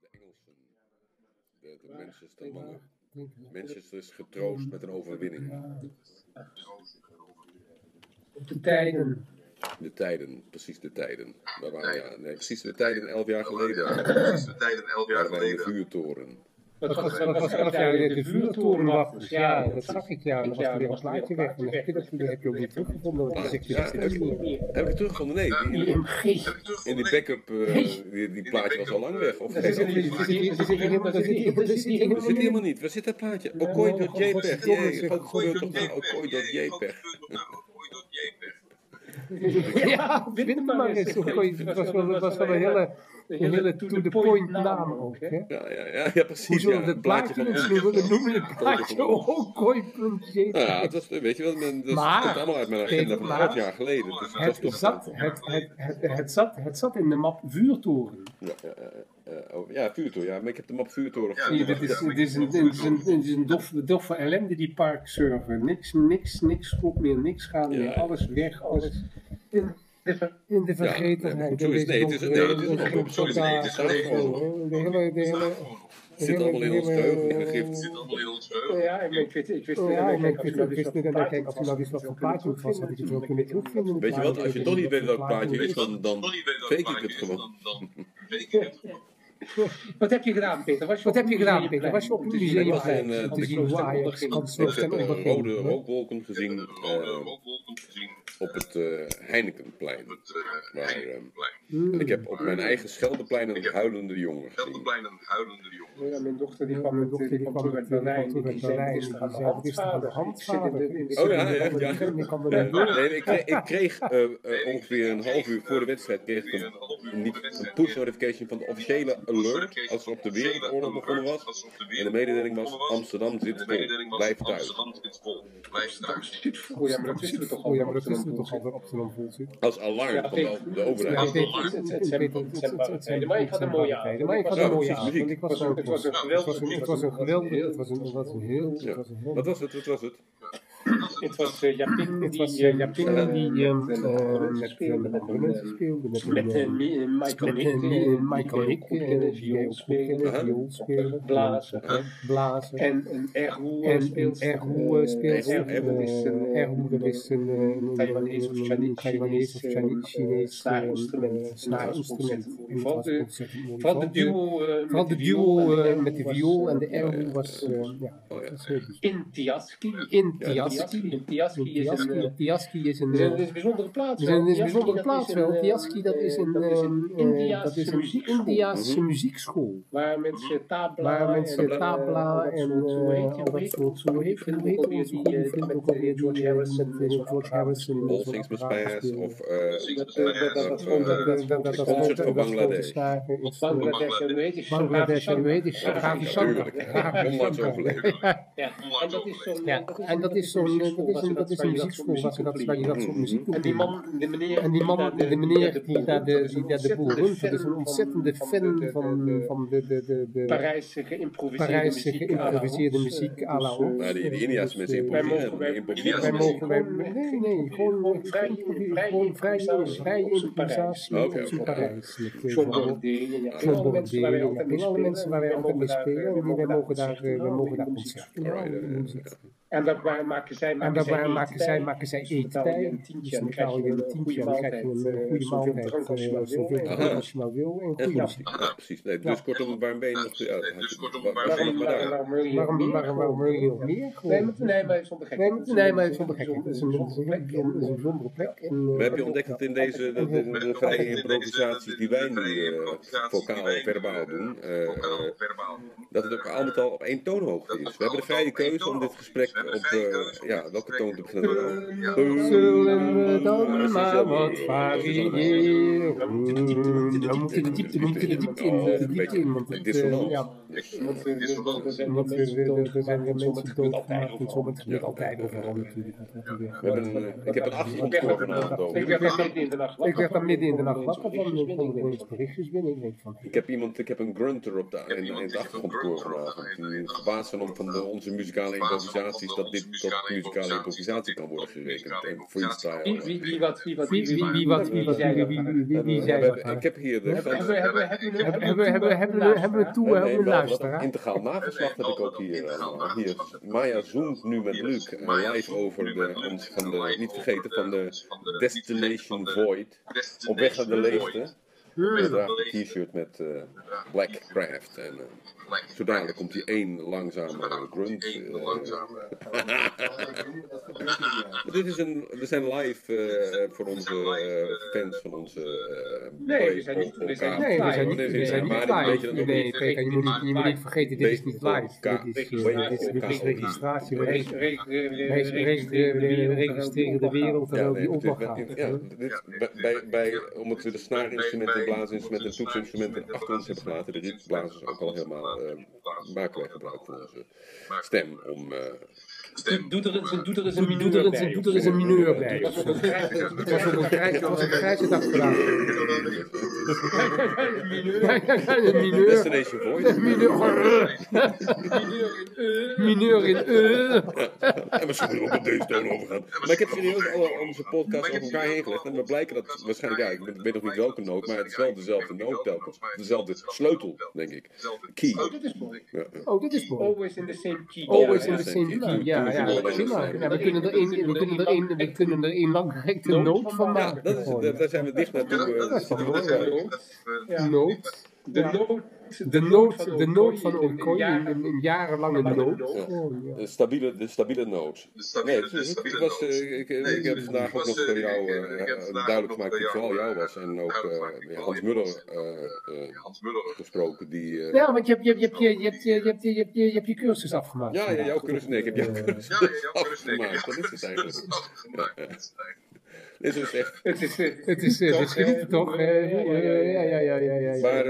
de Engelsen. De Manchester mannen. Manchester is getroost met een overwinning. De tijden. De tijden, precies de tijden. We waren, precies de tijden 11 jaar geleden. Waren wij in de vuurtoren. Dat was 11 jaar geleden de vuurtoren was. Ja, dat zag ik. Ja, dan was er weer een plaatje weg. En dan heb je ook niet teruggevonden. Heb ik teruggevonden? Nee. In die backup, die plaatje was al lang weg. Of dat zit helemaal niet. Waar zit dat plaatje? Okoi.jpg. Jee, ook gooi toch naar Okoi.jpg. Ja, vind hem maar eens. Het was wel een hele to-the-point naam ook. Ja, precies. Hoe zullen we het plaatje noemen? Het plaatje Okoi.jpg. Ja, dat weet je wel. Dat komt allemaal uit mijn agenda van 11 jaar geleden. Het zat in de map vuurtoren. Ja, vuurtoren. Ja, maar ik heb de map vuurtoren gevonden. Het is een doffe ellende, die parkserver. Niks goed meer, niks gaan meer. Alles weg, alles in de vergetenheid. Nee, het is het zit allemaal in ons geheugen gegrift. Ja, ik wist niet. Kijk, als je nou wist wat voor plaatje het was, had ik het wel kunnen terugvinden. Weet je wat, als je toch niet weet welk plaatje het is, dan fake ik het gewoon. Wat heb je gedaan, Peter? Was je op het museum te zien hoe Ajax rode rookwolken gezien op het Heinekenplein. En ik heb op mijn eigen Scheldeplein een huilende jongen gezien. Ja, mijn dochter die kwam terug uit Berlijn. Die zei, is aan de handvader. Ik kreeg ongeveer een half uur voor de wedstrijd een push notification van de officiële alert als er op de Wereldoorlog begonnen was. En de mededeling was: Amsterdam zit vol, blijf thuis. Ja, maar dat wisten we toch al. Ja, maar dat wisten we toch al dat Amsterdam vol zit. Als alarm van de overheid. Maar ik had een mooie avond. Het was een geweldig. Wat was het? Het was Japin die met andere mensen speelde. Met Michael Hick, viool spelen, blazen. En een Erhu speelster. Erhu, dat is een Taiwanese of Chinees snaarinstrument. Vooral de duo met de viool en de Erhu was in Tiaski. Tiaski is een bijzondere plaats. Tiaski, dat is een Indiaanse muziekschool. Waar mensen tabla en dat soort hoe heet het ook alweer George Harrison. All Things Must Pass of Concert voor Bangladesh. Bangladesh en weet ik, Ravi Shankar. En dat is zo'n muziekschool waar je dat soort muziek doet. En de meneer die daar de boel runt, dat is een ontzettende fan van de Parijse geïmproviseerde muziek à la ons. De Indiaanse mensen improviseren. Wij mogen gewoon vrij improvisatie in Parijs. Alle mensen waar wij altijd mee spelen, wij mogen daar concerten doen. En daarbij maken zij eten bij. Dus dan betaal je een tientje en dan krijg je een goede maaltijd. Zoveel als je maar wil. En goede muziek. Precies. Dus kortom, waarom ben je nog... Waarom wil je nog meer? Nee, maar zonder gekheid. Het is een bijzondere plek. Maar heb je ontdekt dat in de vrije improvisaties die wij nu vocaal verbaal doen, dat het ook al met al op één toonhoogte is. We hebben de vrije keuze om dit gesprek op welke toon te beginnen. Zullen we dan maar wat variëren? Dan moet de diepte in. Want er zijn mensen doodgemaakt en zo, maar het gebeurt altijd overal natuurlijk. Ik heb een achtergrondkoor vanavond. Ik werd dan midden in de nacht wakker van de berichtjes binnen. Ik heb een grunter in het achtergrondkoor vanavond. Die verbaasd zijn van onze muzikale improvisaties dat dit tot muzikale improvisatie kan worden gerekend. En freestyle. Wie zei dat? Ik heb hier de Hebben we toe een luisteraar? integraal nageslacht heb ik ook hier. Hier, Maya zoomt nu met Luc live over niet vergeten, van de Destination Void. Op weg naar de leegte. Hij draagt een t-shirt met Black Craft. En zo dadelijk komt hij één langzame grunt. We zijn live voor onze fans van onze... Nee, we zijn niet live. Nee, je moet niet vergeten, dit is niet live. Dit is registratie. We registreren de wereld en die opdracht gaat. Omdat we de snaarinstrumenten, blaasinstrumenten en toetsinstrumenten achter ons hebben gelaten, de rietblazers ook al helemaal maken wij gebruik van onze stem om... Doe er eens een mineur bij. Het was op een grijze dag gedaan. Een mineur. Destination Void. Mineur in En misschien moeten we op deze toon overgaan. Maar ik heb serieus alle onze podcasts over elkaar heen gelegd. En we blijken dat waarschijnlijk, ik weet nog niet welke noot, maar het is wel dezelfde noot telkens. Dezelfde sleutel, denk ik. Key. Oh, dit is mooi. Always in the same key. Always in the same key. Ja, we kunnen er een langgerekte noot van maken. Daar zijn we dicht naartoe. Noot. De noot van Okoye, een jarenlange noot. De stabiele noot. Nee, ik heb vandaag ook nog voor jou duidelijk gemaakt dat het vooral jou was. En ook Hans Muller gesproken. Ja, want je hebt je cursus afgemaakt. Ja, jouw cursus. Nee, ik heb jouw cursus afgemaakt. Dat is het eigenlijk. Dit is echt. Het is genieten toch? Ja. Maar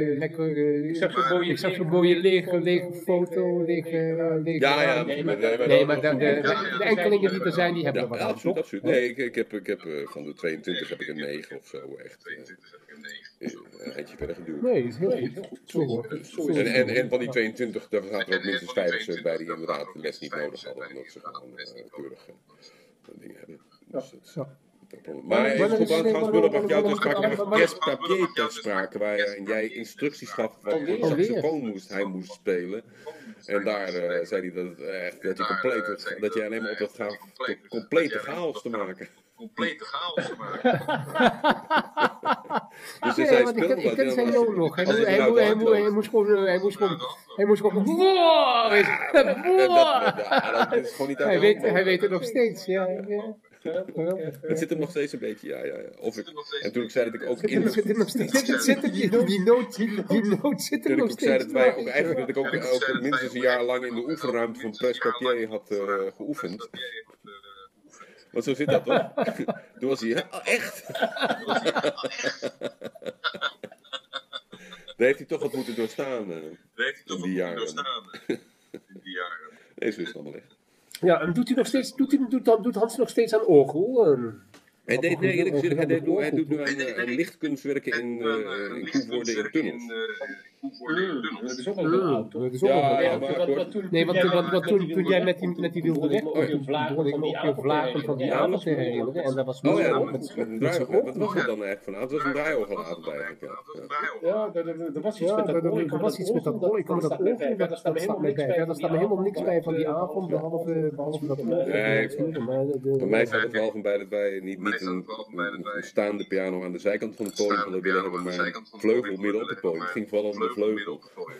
ik zag zo'n mooie lege foto. Ja. Nee, maar de enkelingen die er zijn, die hebben we wel. Absoluut. Nee, ik heb van de 22 heb ik een 9 of zo. Echt. Een eindje verder geduwd. Nee, dat is heel goed. En van die 22, daar zaten er ook minstens 5 of 6 bij die inderdaad de les niet nodig hadden. Omdat ze gewoon keurig dingen hebben. Dus maar goed, Hans Muller bracht jou ter sprake over Casse-Papier ter sprake, waarin jij instructies gaf wat voor saxofoon hij moest spelen. En daar zei hij dat je alleen maar op dat gaat complete chaos te maken. Dus hij speelde ik ken zijn loon nog. Hij moest gewoon... Hij weet het nog steeds, ja. Het zit hem nog steeds een beetje, ja. En toen ik zei dat ik ook in... Die noot zit er nog steeds. Toen ik zei dat wij ook eigenlijk, dat ik ook minstens een jaar lang in de oefenruimte van Casse-Papier had geoefend. Want zo zit dat toch? Toen was hij, echt? Daar heeft hij toch wat moeten doorstaan in die jaren. Nee, zo is het allemaal echt. Ja, en doet Hans nog steeds aan orgel? Hij doet nu aan lichtkunstwerken in Koevoorde in tunnels. Dat is ook al heel oud, toch? Nee, want toen jij met die wilde weg, begon ik ook je vlagen van die avond te herinneren. En dat was met een draaiorgel. Wat was het dan eigenlijk vanavond? Het was een draaiorgelavond eigenlijk. Ja, er was iets met dat orgel. Er was iets met dat orgel. Ik kom met dat orgel, dat staat me bij. Daar staat me helemaal niks bij van die avond, behalve dat orgel. Bij mij staat het wel van bij dat wij niet een staande piano aan de zijkant van het podium willen hebben, maar een vleugel midden op het podium. Het ging vooral om de vleugel.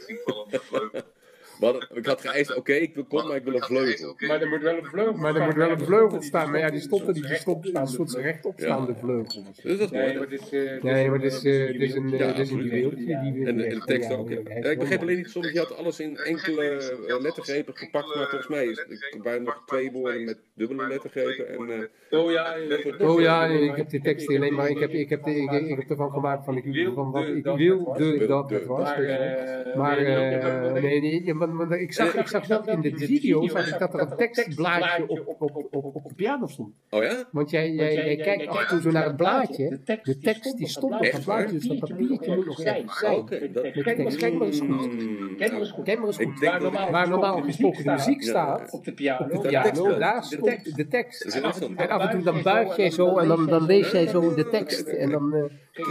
Ik had geëist, oké, ik wil komen, maar ik wil een vleugel. Maar er moet wel een vleugel staan. Maar ja, die stond een soort rechtopstaande vleugel. Dus dat is mooi. Nee, maar het is een juweeltje. En de tekst ook. Ik begreep alleen niet soms, je had alles in enkele lettergrepen gepakt, maar volgens mij waren nog 2 woorden met dubbele lettergrepen. Oh ja, ik heb die tekst alleen maar, ik heb ervan gemaakt van ik wil dat het was. Maar nee, want ik zag dat in de video, zag ik dat er een tekstblaadje op de piano stond. Oh ja? Want jij kijkt af en toe zo naar het blaadje, de tekst die stond op het blaadje, dus dat papiertje moet nog even zijn. Oké, Kijk maar eens goed. Kijk maar eens goed. Waar normaal gesproken de muziek staat, op de piano. daar stond de tekst. Dat is een afstand. En af en toe dan buig jij zo en dan lees jij zo de tekst. En dan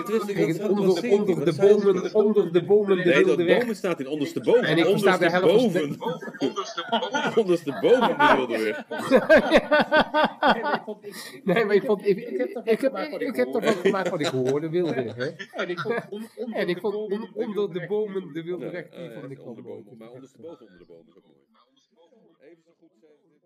onder de bomen de Nee, dat wilde weg. boven staat in ondersteboven. En ik versta de helft. Ondersteboven de wilde weg. Nee, maar ik heb ervan gemaakt wat ik hoorde wilde weg. Hè? En ik vond onder de bomen de wilde weg. Die vond ik wel Onder de mooi. bomen, maar ondersteboven onder de bomen is ook mooi. Even zo goed.